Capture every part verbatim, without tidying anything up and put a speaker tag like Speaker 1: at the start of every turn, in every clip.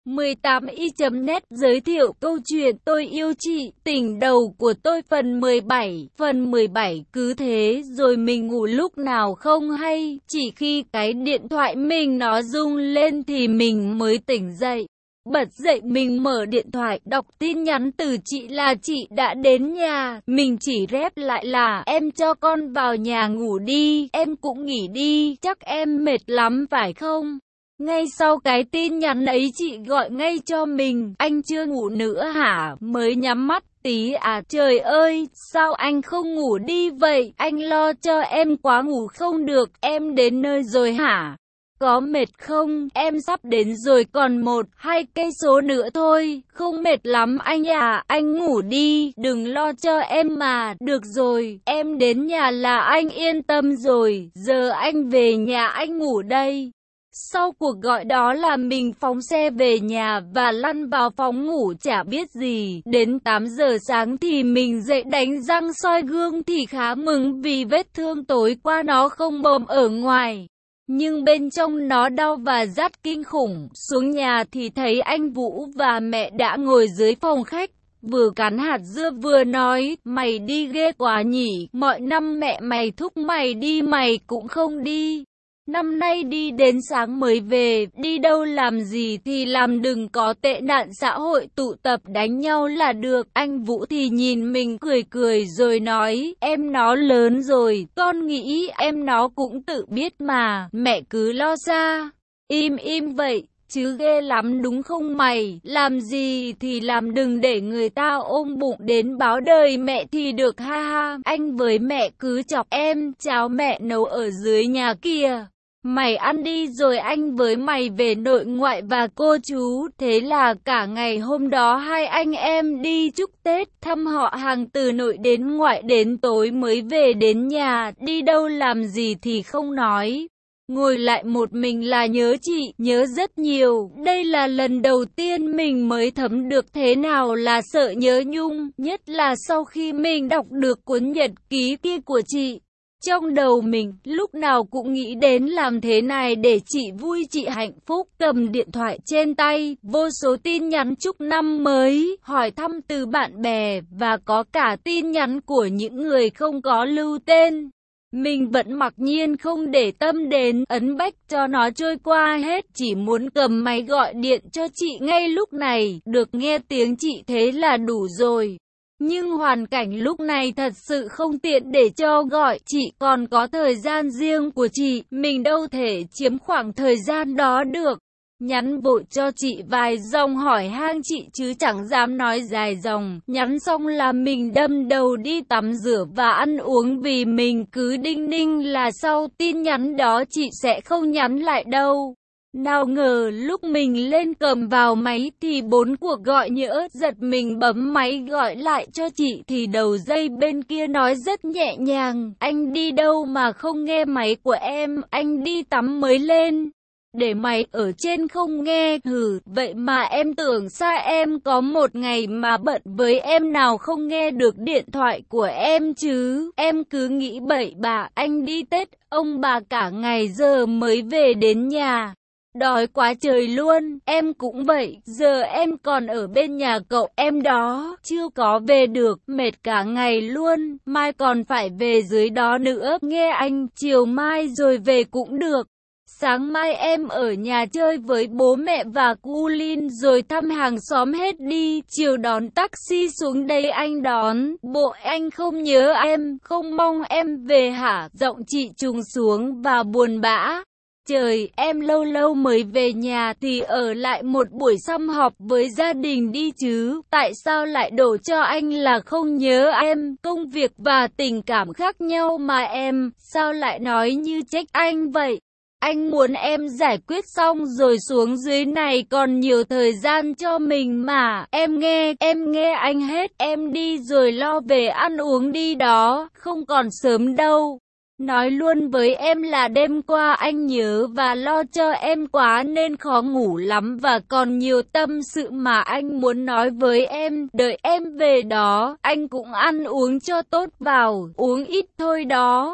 Speaker 1: mười tám y chấm net giới thiệu câu chuyện Tôi yêu chị, tỉnh đầu của tôi phần mười bảy. Phần mười bảy cứ thế rồi mình ngủ lúc nào không hay, chỉ khi cái điện thoại mình nó rung lên thì mình mới tỉnh dậy. Bật dậy mình mở điện thoại, đọc tin nhắn từ chị là chị đã đến nhà. Mình chỉ rep lại là em cho con vào nhà ngủ đi, em cũng nghỉ đi, chắc em mệt lắm phải không? Ngay sau cái tin nhắn ấy chị gọi ngay cho mình, anh chưa ngủ nữa hả? Mới nhắm mắt tí à? Trời ơi, sao anh không ngủ đi vậy? Anh lo cho em quá ngủ không được, em đến nơi rồi hả? Có mệt không? Em sắp đến rồi, còn một, hai cây số nữa thôi, không mệt lắm anh à, anh ngủ đi, đừng lo cho em mà, được rồi, em đến nhà là anh yên tâm rồi, giờ anh về nhà anh ngủ đây. Sau cuộc gọi đó là mình phóng xe về nhà và lăn vào phòng ngủ chả biết gì. Đến tám giờ sáng thì mình dậy đánh răng soi gương thì khá mừng vì vết thương tối qua nó không bầm ở ngoài. Nhưng bên trong nó đau và rát kinh khủng. Xuống nhà thì thấy anh Vũ và mẹ đã ngồi dưới phòng khách. Vừa cắn hạt dưa vừa nói, mày đi ghê quá nhỉ, mọi năm mẹ mày thúc mày đi mày cũng không đi. Năm nay đi đến sáng mới về, đi đâu làm gì thì làm, đừng có tệ nạn xã hội tụ tập đánh nhau là được. Anh Vũ thì nhìn mình cười cười rồi nói, em nó lớn rồi, con nghĩ em nó cũng tự biết mà, mẹ cứ lo xa. Im im vậy, chứ ghê lắm đúng không mày, làm gì thì làm, đừng để người ta ôm bụng đến báo đời mẹ thì được ha ha. Anh với mẹ cứ chọc em, cháo mẹ nấu ở dưới nhà kìa. Mày ăn đi rồi anh với mày về nội ngoại và cô chú. Thế là cả ngày hôm đó hai anh em đi chúc Tết, thăm họ hàng từ nội đến ngoại, đến tối mới về đến nhà. Đi đâu làm gì thì không nói. Ngồi lại một mình là nhớ chị, nhớ rất nhiều. Đây là lần đầu tiên mình mới thấm được thế nào là sợ nhớ Nhung, nhất là sau khi mình đọc được cuốn nhật ký kia của chị. Trong đầu mình, lúc nào cũng nghĩ đến làm thế này để chị vui, chị hạnh phúc. Cầm điện thoại trên tay, vô số tin nhắn chúc năm mới, hỏi thăm từ bạn bè, và có cả tin nhắn của những người không có lưu tên. Mình vẫn mặc nhiên không để tâm đến, ấn bách cho nó trôi qua hết, chỉ muốn cầm máy gọi điện cho chị ngay lúc này, được nghe tiếng chị thế là đủ rồi. Nhưng hoàn cảnh lúc này thật sự không tiện để cho gọi, chị còn có thời gian riêng của chị, mình đâu thể chiếm khoảng thời gian đó được. Nhắn vội cho chị vài dòng hỏi han chị chứ chẳng dám nói dài dòng. Nhắn xong là mình đâm đầu đi tắm rửa và ăn uống vì mình cứ đinh ninh là sau tin nhắn đó chị sẽ không nhắn lại đâu. Nào ngờ lúc mình lên cầm vào máy thì bốn cuộc gọi nhỡ, giật mình bấm máy gọi lại cho chị thì đầu dây bên kia nói rất nhẹ nhàng, anh đi đâu mà không nghe máy của em, anh đi tắm mới lên. Để mày ở trên không nghe, hừ, vậy mà em tưởng xa em có một ngày mà bận với em nào không nghe được điện thoại của em chứ, em cứ nghĩ bậy bạ, anh đi Tết, ông bà cả ngày giờ mới về đến nhà. Đói quá trời luôn, em cũng vậy, giờ em còn ở bên nhà cậu em đó, chưa có về được, mệt cả ngày luôn, mai còn phải về dưới đó nữa, nghe anh, chiều mai rồi về cũng được. Sáng mai em ở nhà chơi với bố mẹ và cu Linh rồi thăm hàng xóm hết đi, chiều đón taxi xuống đây anh đón, bộ anh không nhớ em, không mong em về hả? Giọng chị trùng xuống và buồn bã. Trời, em lâu lâu mới về nhà thì ở lại một buổi sum họp với gia đình đi chứ, tại sao lại đổ cho anh là không nhớ em, công việc và tình cảm khác nhau mà em, sao lại nói như trách anh vậy? Anh muốn em giải quyết xong rồi xuống dưới này còn nhiều thời gian cho mình mà, em nghe, em nghe anh hết, em đi rồi lo về ăn uống đi đó, không còn sớm đâu. Nói luôn với em là đêm qua anh nhớ và lo cho em quá nên khó ngủ lắm và còn nhiều tâm sự mà anh muốn nói với em, đợi em về đó, anh cũng ăn uống cho tốt vào, uống ít thôi đó.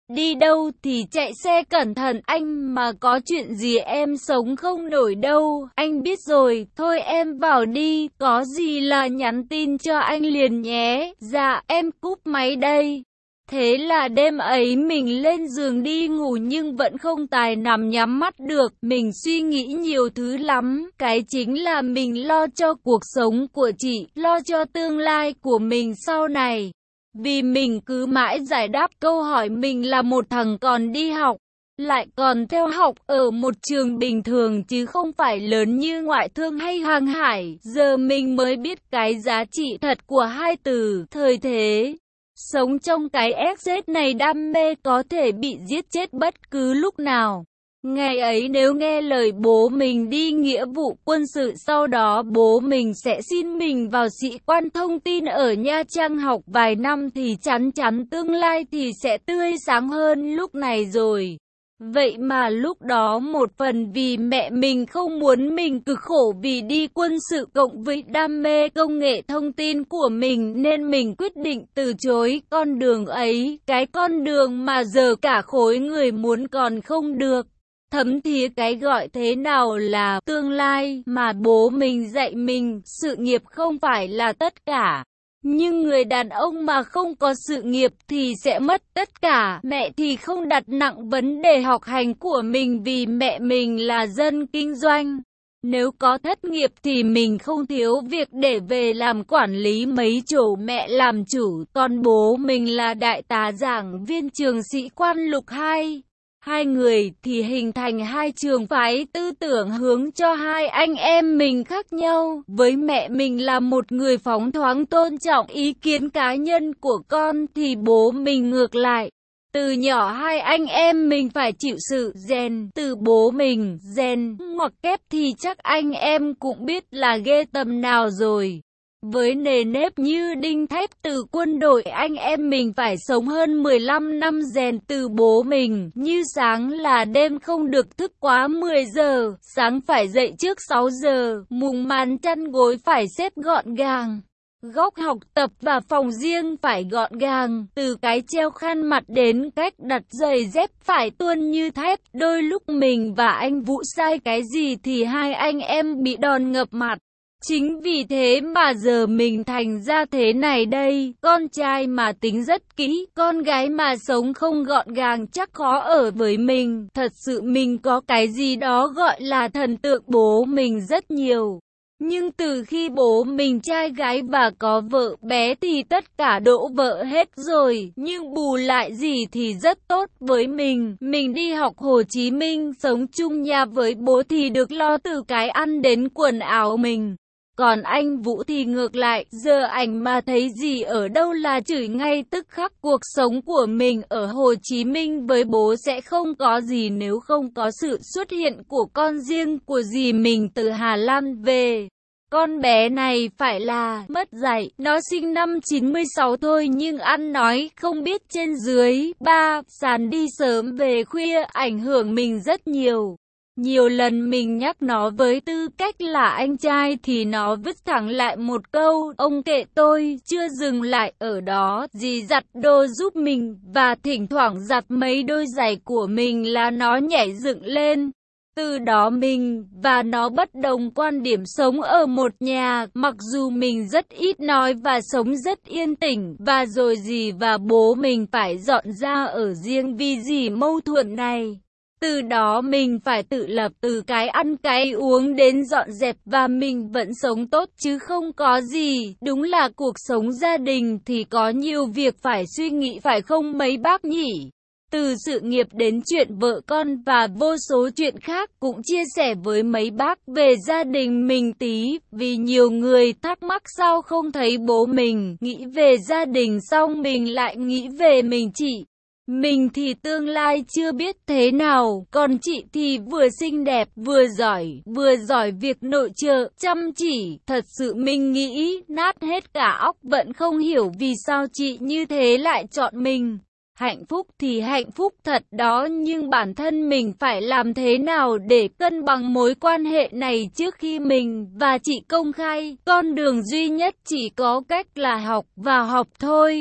Speaker 1: đi đâu thì chạy xe cẩn thận, anh mà có chuyện gì em sống không nổi đâu, anh biết rồi, thôi em vào đi, có gì là nhắn tin cho anh liền nhé, dạ, em cúp máy đây. Thế là đêm ấy mình lên giường đi ngủ nhưng vẫn không tài nằm nhắm mắt được, mình suy nghĩ nhiều thứ lắm, cái chính là mình lo cho cuộc sống của chị, lo cho tương lai của mình sau này. Vì mình cứ mãi giải đáp câu hỏi mình là một thằng còn đi học, lại còn theo học ở một trường bình thường chứ không phải lớn như ngoại thương hay hàng hải, giờ mình mới biết cái giá trị thật của hai từ thời thế. Sống trong cái ét dét này đam mê có thể bị giết chết bất cứ lúc nào. Ngày ấy nếu nghe lời bố mình đi nghĩa vụ quân sự, sau đó bố mình sẽ xin mình vào sĩ quan thông tin ở Nha Trang học vài năm thì chắn chắn tương lai thì sẽ tươi sáng hơn lúc này rồi. Vậy mà lúc đó một phần vì mẹ mình không muốn mình cực khổ vì đi quân sự cộng với đam mê công nghệ thông tin của mình nên mình quyết định từ chối con đường ấy, cái con đường mà giờ cả khối người muốn còn không được. Thấm thía cái gọi thế nào là tương lai mà bố mình dạy mình, sự nghiệp không phải là tất cả. Nhưng người đàn ông mà không có sự nghiệp thì sẽ mất tất cả. Mẹ thì không đặt nặng vấn đề học hành của mình vì mẹ mình là dân kinh doanh. Nếu có thất nghiệp thì mình không thiếu việc để về làm quản lý mấy chỗ mẹ làm chủ. Còn bố mình là đại tá giảng viên trường sĩ quan lục hai. Hai người thì hình thành hai trường phái tư tưởng hướng cho hai anh em mình khác nhau. Với mẹ mình là một người phóng khoáng tôn trọng ý kiến cá nhân của con thì bố mình ngược lại. Từ nhỏ hai anh em mình phải chịu sự rèn từ bố mình, rèn ngoặc kép thì chắc anh em cũng biết là ghê tầm nào rồi. Với nề nếp như đinh thép từ quân đội, anh em mình phải sống hơn mười lăm năm rèn từ bố mình, như sáng là đêm không được thức quá mười giờ, sáng phải dậy trước sáu giờ, mùng màn chăn gối phải xếp gọn gàng. Góc học tập và phòng riêng phải gọn gàng, từ cái treo khăn mặt đến cách đặt giày dép phải tuôn như thép. Đôi lúc mình và anh Vũ sai cái gì thì hai anh em bị đòn ngập mặt. Chính vì thế mà giờ mình thành ra thế này đây, con trai mà tính rất kỹ, con gái mà sống không gọn gàng chắc khó ở với mình. Thật sự mình có cái gì đó gọi là thần tượng bố mình rất nhiều. Nhưng từ khi bố mình trai gái và có vợ bé thì tất cả đổ vỡ hết rồi. Nhưng bù lại gì thì rất tốt với mình. Mình đi học Hồ Chí Minh, sống chung nhà với bố thì được lo từ cái ăn đến quần áo mình. Còn anh Vũ thì ngược lại, giờ ảnh mà thấy gì ở đâu là chửi ngay tức khắc. Cuộc sống của mình ở Hồ Chí Minh với bố sẽ không có gì nếu không có sự xuất hiện của con riêng của dì mình từ Hà Lan về. Con bé này phải là mất dạy, nó sinh năm chín mươi sáu thôi nhưng ăn nói không biết trên dưới. Ba, sàn đi sớm về khuya, ảnh hưởng mình rất nhiều. Nhiều lần mình nhắc nó với tư cách là anh trai thì nó vứt thẳng lại một câu, ông kệ tôi, chưa dừng lại ở đó, dì giặt đồ giúp mình, và thỉnh thoảng giặt mấy đôi giày của mình là nó nhảy dựng lên. Từ đó mình và nó bất đồng quan điểm sống ở một nhà, mặc dù mình rất ít nói và sống rất yên tĩnh, và rồi dì và bố mình phải dọn ra ở riêng vì dì mâu thuẫn này. Từ đó mình phải tự lập từ cái ăn cái uống đến dọn dẹp và mình vẫn sống tốt chứ không có gì. Đúng là cuộc sống gia đình thì có nhiều việc phải suy nghĩ phải không mấy bác nhỉ? Từ sự nghiệp đến chuyện vợ con và vô số chuyện khác cũng chia sẻ với mấy bác về gia đình mình tí. Vì nhiều người thắc mắc sao không thấy bố mình, nghĩ về gia đình xong mình lại nghĩ về mình chị. Mình thì tương lai chưa biết thế nào, còn chị thì vừa xinh đẹp, vừa giỏi, vừa giỏi việc nội trợ, chăm chỉ. Thật sự mình nghĩ nát hết cả óc vẫn không hiểu vì sao chị như thế lại chọn mình. Hạnh phúc thì hạnh phúc thật đó, nhưng bản thân mình phải làm thế nào để cân bằng mối quan hệ này trước khi mình và chị công khai. Con đường duy nhất chỉ có cách là học và học thôi.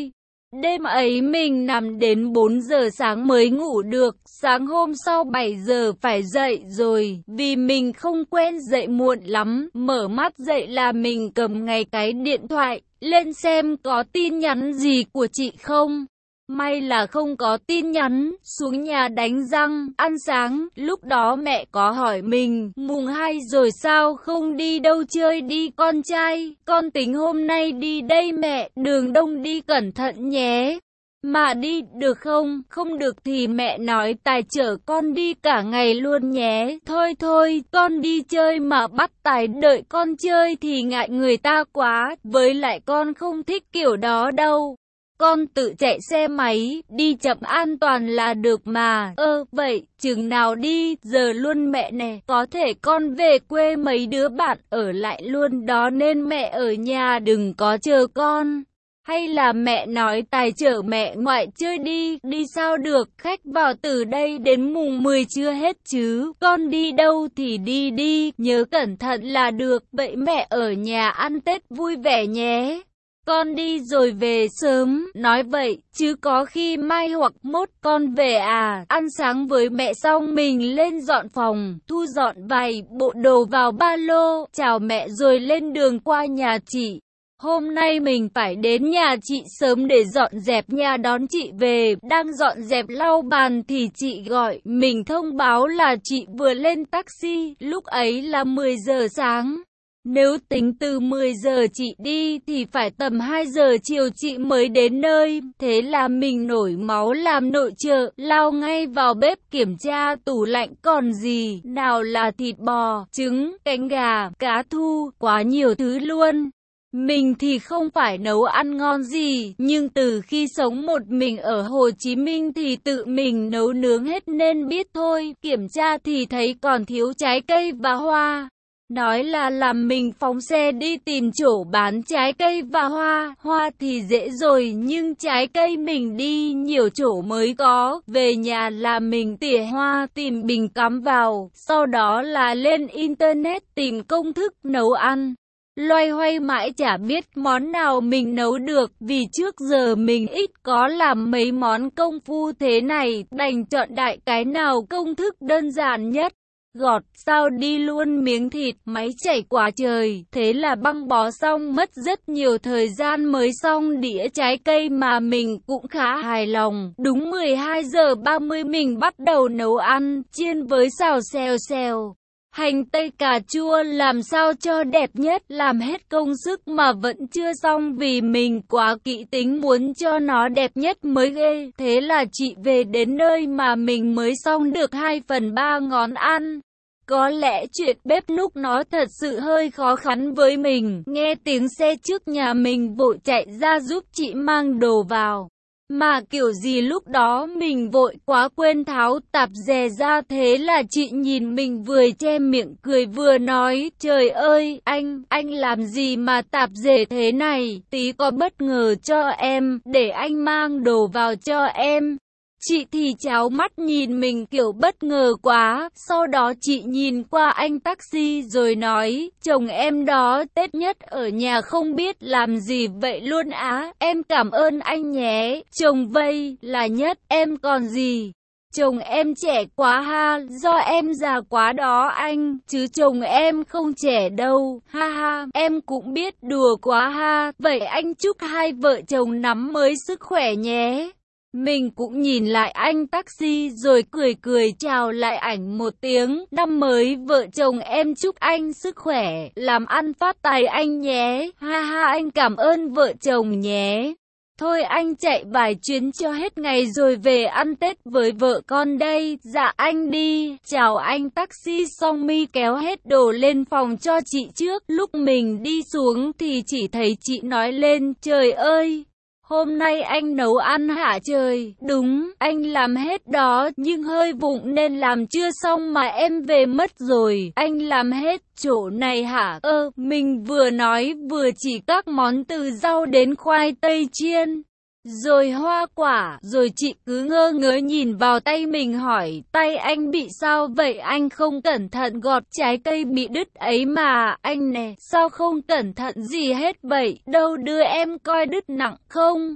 Speaker 1: Đêm ấy mình nằm đến bốn giờ sáng mới ngủ được, sáng hôm sau bảy giờ phải dậy rồi, vì mình không quen dậy muộn lắm, mở mắt dậy là mình cầm ngay cái điện thoại, lên xem có tin nhắn gì của chị không. May là không có tin nhắn, xuống nhà đánh răng, ăn sáng, lúc đó mẹ có hỏi mình, mùng hai rồi sao không đi đâu chơi đi con trai, con tính hôm nay đi đây mẹ, đường đông đi cẩn thận nhé. Mà đi được không, không được thì mẹ nói Tài chở con đi cả ngày luôn nhé. Thôi thôi, con đi chơi mà bắt Tài đợi con chơi thì ngại người ta quá, với lại con không thích kiểu đó đâu. Con tự chạy xe máy, đi chậm an toàn là được mà. Ơ, vậy, chừng nào đi, giờ luôn mẹ nè. Có thể con về quê mấy đứa bạn ở lại luôn đó nên mẹ ở nhà đừng có chờ con. Hay là mẹ nói Tài chở mẹ ngoại chơi đi, đi sao được, khách vào từ đây đến mùng mười chưa hết chứ. Con đi đâu thì đi đi, nhớ cẩn thận là được. Vậy mẹ ở nhà ăn Tết vui vẻ nhé. Con đi rồi về sớm, nói vậy, chứ có khi mai hoặc mốt con về à. Ăn sáng với mẹ xong mình lên dọn phòng, thu dọn vài bộ đồ vào ba lô, chào mẹ rồi lên đường qua nhà chị. Hôm nay mình phải đến nhà chị sớm để dọn dẹp nhà đón chị về, đang dọn dẹp lau bàn thì chị gọi, mình thông báo là chị vừa lên taxi, lúc ấy là mười giờ sáng. Nếu tính từ mười giờ chị đi thì phải tầm hai giờ chiều chị mới đến nơi, thế là mình nổi máu làm nội trợ, lao ngay vào bếp kiểm tra tủ lạnh còn gì, nào là thịt bò, trứng, cánh gà, cá thu, quá nhiều thứ luôn. Mình thì không phải nấu ăn ngon gì, nhưng từ khi sống một mình ở Hồ Chí Minh thì tự mình nấu nướng hết nên biết thôi, kiểm tra thì thấy còn thiếu trái cây và hoa. Nói là làm mình phóng xe đi tìm chỗ bán trái cây và hoa, hoa thì dễ rồi nhưng trái cây mình đi nhiều chỗ mới có, về nhà là mình tỉa hoa tìm bình cắm vào, sau đó là lên internet tìm công thức nấu ăn. Loay hoay mãi chả biết món nào mình nấu được vì trước giờ mình ít có làm mấy món công phu thế này, đành chọn đại cái nào công thức đơn giản nhất. Gọt sao đi luôn miếng thịt, máy chảy quá trời, thế là băng bó xong mất rất nhiều thời gian mới xong đĩa trái cây mà mình cũng khá hài lòng. Đúng mười hai giờ ba mươi mình bắt đầu nấu ăn, chiên với xào xèo xèo. Hành tây cà chua làm sao cho đẹp nhất, làm hết công sức mà vẫn chưa xong vì mình quá kỹ tính muốn cho nó đẹp nhất mới ghê. Thế là chị về đến nơi mà mình mới xong được hai phần ba ngón ăn. Có lẽ chuyện bếp núc nó thật sự hơi khó khăn với mình. Nghe tiếng xe trước nhà mình vội chạy ra giúp chị mang đồ vào. Mà kiểu gì lúc đó mình vội quá quên tháo tạp dề ra, thế là chị nhìn mình vừa che miệng cười vừa nói, trời ơi, anh, anh làm gì mà tạp dề thế này, tí có bất ngờ cho em, để anh mang đồ vào cho em. Chị thì cháo mắt nhìn mình kiểu bất ngờ quá, sau đó chị nhìn qua anh taxi rồi nói, chồng em đó Tết nhất ở nhà không biết làm gì vậy luôn á, em cảm ơn anh nhé, chồng vây là nhất, em còn gì. Chồng em trẻ quá ha, do em già quá đó anh, chứ chồng em không trẻ đâu, ha ha, em cũng biết đùa quá ha, vậy anh chúc hai vợ chồng nắm mới sức khỏe nhé. Mình cũng nhìn lại anh taxi rồi cười cười chào lại ảnh một tiếng. Năm mới vợ chồng em chúc anh sức khỏe, làm ăn phát tài anh nhé. Ha ha, anh cảm ơn vợ chồng nhé. Thôi anh chạy vài chuyến cho hết ngày rồi về ăn Tết với vợ con đây. Dạ anh đi. Chào anh taxi xong mi kéo hết đồ lên phòng cho chị trước. Lúc mình đi xuống thì chỉ thấy chị nói lên, trời ơi, hôm nay anh nấu ăn hả trời? Đúng, anh làm hết đó, nhưng hơi vụng nên làm chưa xong mà em về mất rồi. Anh làm hết chỗ này hả? Ơ, mình vừa nói vừa chỉ các món từ rau đến khoai tây chiên, rồi hoa quả, rồi chị cứ ngơ ngớ nhìn vào tay mình hỏi, tay anh bị sao vậy? Anh không cẩn thận gọt trái cây bị đứt ấy mà, anh nè, sao không cẩn thận gì hết vậy? Đâu đưa em coi đứt nặng không?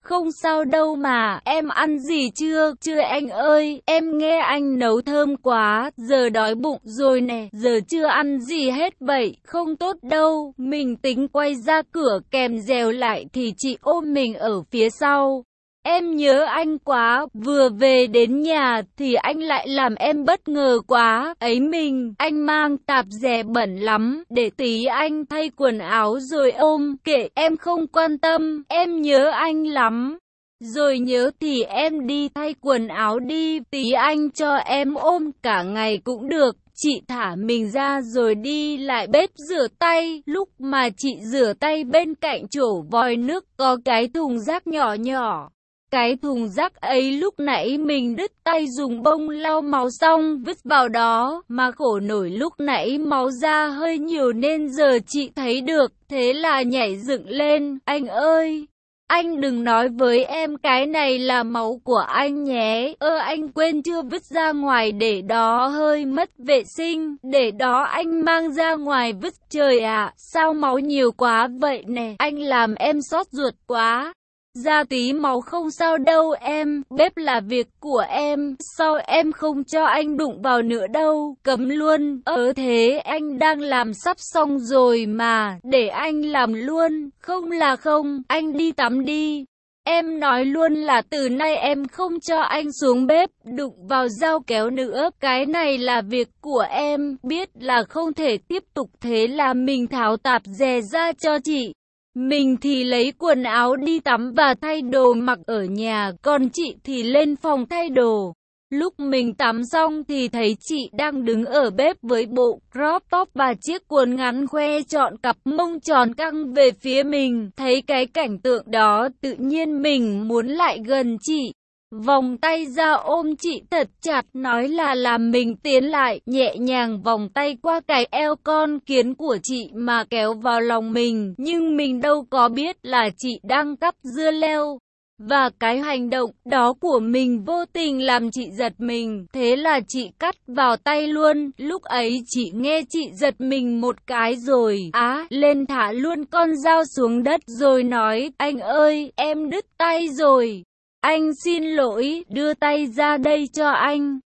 Speaker 1: Không sao đâu mà, em ăn gì chưa? Chưa anh ơi, em nghe anh nấu thơm quá, giờ đói bụng rồi nè, giờ chưa ăn gì hết vậy, không tốt đâu. Mình tính quay ra cửa kèm dèo lại thì chị ôm mình ở phía sau. Em nhớ anh quá, vừa về đến nhà thì anh lại làm em bất ngờ quá. Ấy mình, anh mang tạp dề bẩn lắm, để tí anh thay quần áo rồi ôm, kệ em không quan tâm, em nhớ anh lắm. Rồi nhớ thì em đi thay quần áo đi, tí anh cho em ôm cả ngày cũng được. Chị thả mình ra rồi đi lại bếp rửa tay. Lúc mà chị rửa tay bên cạnh chỗ vòi nước có cái thùng rác nhỏ nhỏ. Cái thùng rác ấy lúc nãy mình đứt tay dùng bông lau máu xong vứt vào đó, mà khổ nổi lúc nãy máu ra hơi nhiều nên giờ chị thấy được, thế là nhảy dựng lên. Anh ơi! Anh đừng nói với em cái này là máu của anh nhé. Ơ anh quên chưa vứt ra ngoài để đó hơi mất vệ sinh. Để đó anh mang ra ngoài vứt. Trời ạ, sao máu nhiều quá vậy nè. Anh làm em xót ruột quá. Ra tí máu không sao đâu em. Bếp là việc của em. Sao em không cho anh đụng vào nữa đâu. Cấm luôn. Ờ thế anh đang làm sắp xong rồi mà. Để anh làm luôn. Không là không. Anh đi tắm đi. Em nói luôn là từ nay em không cho anh xuống bếp, đụng vào dao kéo nữa. Cái này là việc của em, biết là không thể tiếp tục, thế là mình tháo tạp dề ra cho chị. Mình thì lấy quần áo đi tắm và thay đồ mặc ở nhà, còn chị thì lên phòng thay đồ. Lúc mình tắm xong thì thấy chị đang đứng ở bếp với bộ crop top và chiếc quần ngắn khoe trọn cặp mông tròn căng về phía mình. Thấy cái cảnh tượng đó tự nhiên mình muốn lại gần chị. Vòng tay ra ôm chị thật chặt, nói là làm mình tiến lại, nhẹ nhàng vòng tay qua cái eo con kiến của chị mà kéo vào lòng mình. Nhưng mình đâu có biết là chị đang cắp dưa leo. Và cái hành động đó của mình vô tình làm chị giật mình, thế là chị cắt vào tay luôn. Lúc ấy chị nghe chị giật mình một cái rồi á, lên thả luôn con dao xuống đất rồi nói, anh ơi, em đứt tay rồi. Anh xin lỗi, đưa tay ra đây cho anh.